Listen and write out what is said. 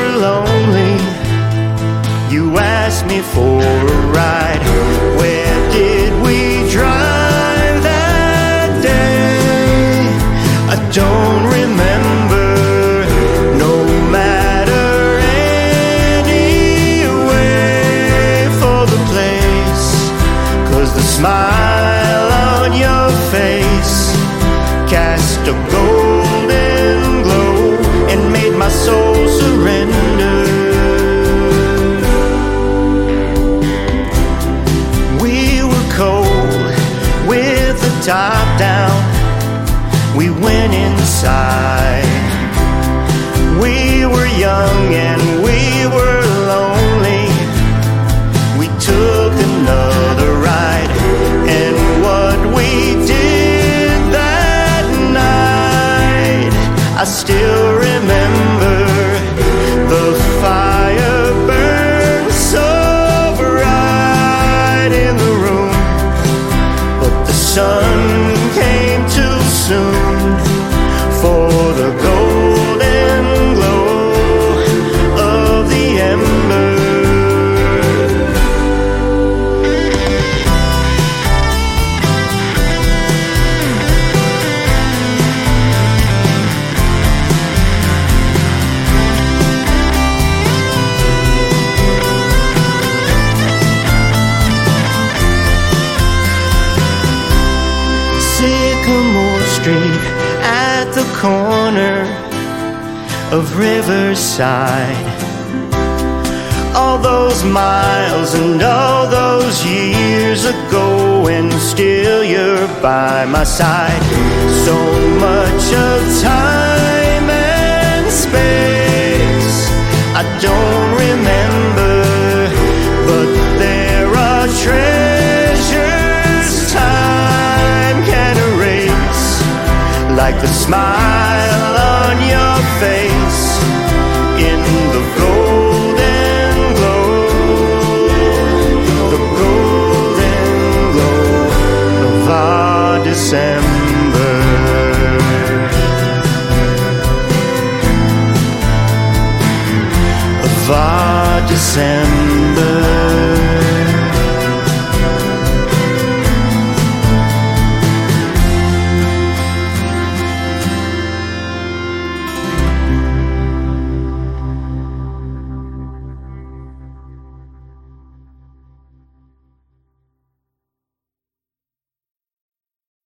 were lonely, you asked me for a ride. Where did we drive that day? I don't remember. No matter anyway for the place, 'cause the smile on your face cast a golden glow and made my soul surrender. We were cold with the top down. We went inside. We were young and we were lonely. We took another ride, and what we did that night, I still remember. The fire burned so bright in the room, but the sun came too soon for the golden glow of the ember. Sycamore Street at the corner of Riverside. All those miles and all those years ago, and still you're by my side. So much of time and space I don't remember, but there are treasures time can erase, like the smile on your face in the golden glow, the golden glow of our December. Of our December.